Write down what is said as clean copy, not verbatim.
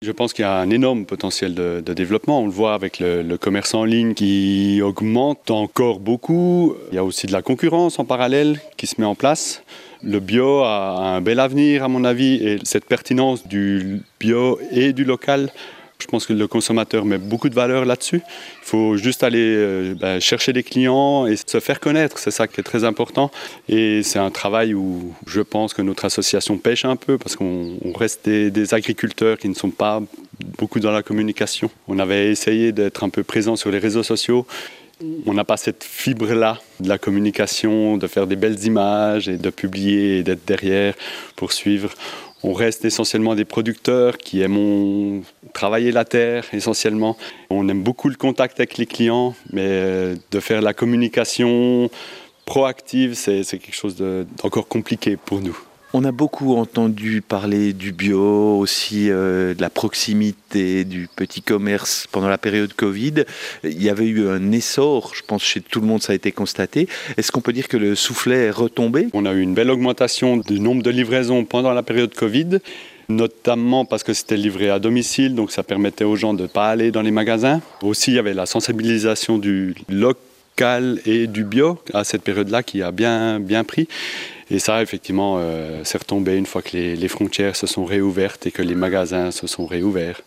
Je pense qu'il y a un énorme potentiel de développement. On le voit avec le commerce en ligne qui augmente encore beaucoup. Il y a aussi de la concurrence en parallèle qui se met en place. Le bio a un bel avenir à mon avis et cette pertinence du bio et du local, je pense que le consommateur met beaucoup de valeur là-dessus. Il faut juste aller chercher des clients et se faire connaître, c'est ça qui est très important. Et c'est un travail où je pense que notre association pêche un peu parce qu'on reste des agriculteurs qui ne sont pas beaucoup dans la communication. On avait essayé d'être un peu présent sur les réseaux sociaux. On n'a pas cette fibre-là de la communication, de faire des belles images et de publier et d'être derrière pour suivre. On reste essentiellement des producteurs qui aiment travailler la terre essentiellement. On aime beaucoup le contact avec les clients, mais de faire la communication proactive, c'est quelque chose d'encore compliqué pour nous. On a beaucoup entendu parler du bio, aussi de la proximité, du petit commerce pendant la période Covid. Il y avait eu un essor, je pense chez tout le monde ça a été constaté. Est-ce qu'on peut dire que le soufflet est retombé ? On a eu une belle augmentation du nombre de livraisons pendant la période Covid, notamment parce que c'était livré à domicile, donc ça permettait aux gens de ne pas aller dans les magasins. Aussi, il y avait la sensibilisation du local et du bio à cette période-là qui a bien pris. Et ça, effectivement, c'est retombé une fois que les frontières se sont réouvertes et que les magasins se sont réouverts.